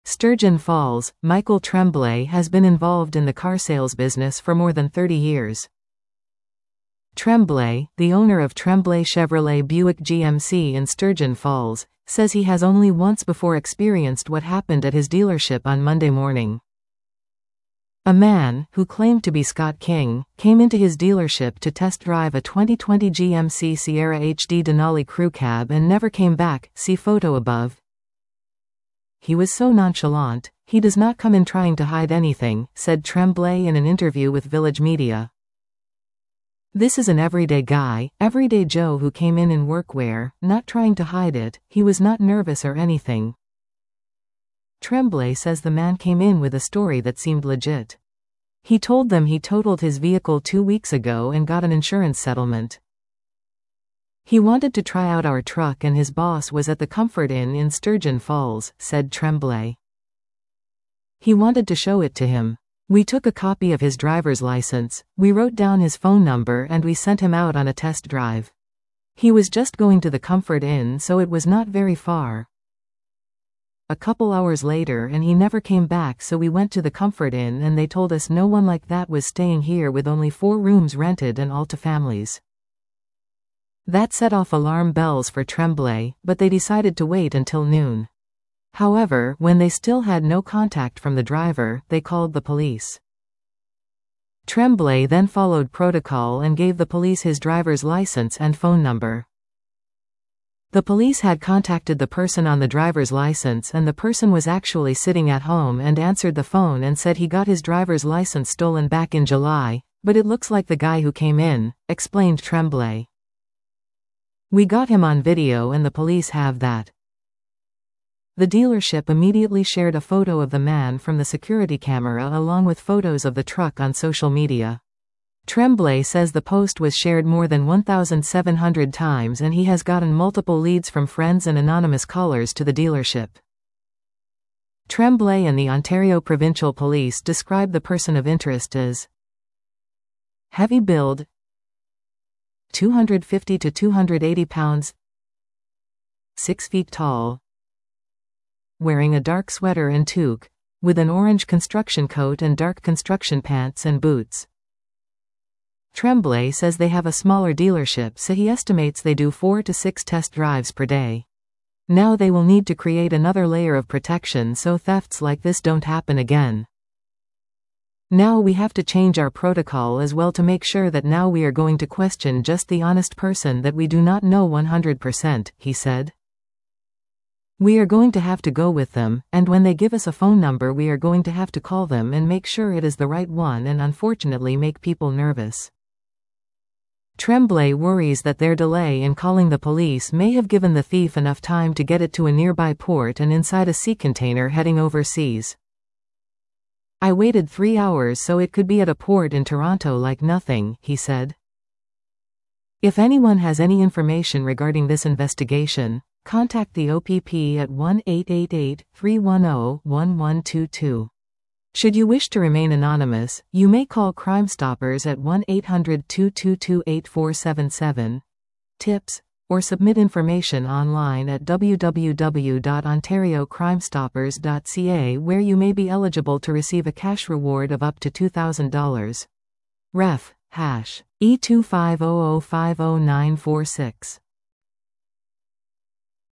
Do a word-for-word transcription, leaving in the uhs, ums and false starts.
Sturgeon Falls. Michael Tremblay has been involved in the car sales business for more than thirty years. Tremblay, the owner of Tremblay Chevrolet Buick G M C in Sturgeon Falls, says he has only once before experienced what happened at his dealership on Monday morning. A man, who claimed to be Scott King, came into his dealership to test drive a twenty twenty G M C Sierra H D Denali Crew Cab and never came back, see photo above. He was so nonchalant, he does not come in trying to hide anything, said Tremblay in an interview with Village Media. This is an everyday guy, everyday Joe who came in in workwear, not trying to hide it, he was not nervous or anything. Tremblay says the man came in with a story that seemed legit. He told them he totaled his vehicle two weeks ago and got an insurance settlement. He wanted to try out our truck and his boss was at the Comfort Inn in Sturgeon Falls, said Tremblay. He wanted to show it to him. We took a copy of his driver's license, we wrote down his phone number and we sent him out on a test drive. He was just going to the Comfort Inn, so it was not very far. A couple hours later and he never came back, so we went to the Comfort Inn and they told us no one like that was staying here with only four rooms rented and all to families. That set off alarm bells for Tremblay, but they decided to wait until noon. However, when they still had no contact from the driver, they called the police. Tremblay then followed protocol and gave the police his driver's license and phone number. The police had contacted the person on the driver's license and the person was actually sitting at home and answered the phone and said he got his driver's license stolen back in July, but it looks like the guy who came in, explained Tremblay. We got him on video and the police have that. The dealership immediately shared a photo of the man from the security camera along with photos of the truck on social media. Tremblay says the post was shared more than one thousand seven hundred times and he has gotten multiple leads from friends and anonymous callers to the dealership. Tremblay and the Ontario Provincial Police describe the person of interest as heavy build, two hundred fifty to two hundred eighty pounds, six feet tall, wearing a dark sweater and toque, with an orange construction coat and dark construction pants and boots. Tremblay says they have a smaller dealership, so he estimates they do four to six test drives per day. Now they will need to create another layer of protection so thefts like this don't happen again. Now we have to change our protocol as well to make sure that now we are going to question just the honest person that we do not know one hundred percent, he said. We are going to have to go with them, and when they give us a phone number we are going to have to call them and make sure it is the right one and unfortunately make people nervous. Tremblay worries that their delay in calling the police may have given the thief enough time to get it to a nearby port and inside a sea container heading overseas. I waited three hours so it could be at a port in Toronto like nothing, he said. If anyone has any information regarding this investigation, contact the O P P at one eight eight eight, three one zero, one one two two. Should you wish to remain anonymous, you may call Crime Stoppers at one eight hundred, two two two, eight four seven seven, tips, or submit information online at w w w dot ontario crime stoppers dot c a where you may be eligible to receive a cash reward of up to two thousand dollars. Ref. Hash. E two five zero zero five zero nine four six.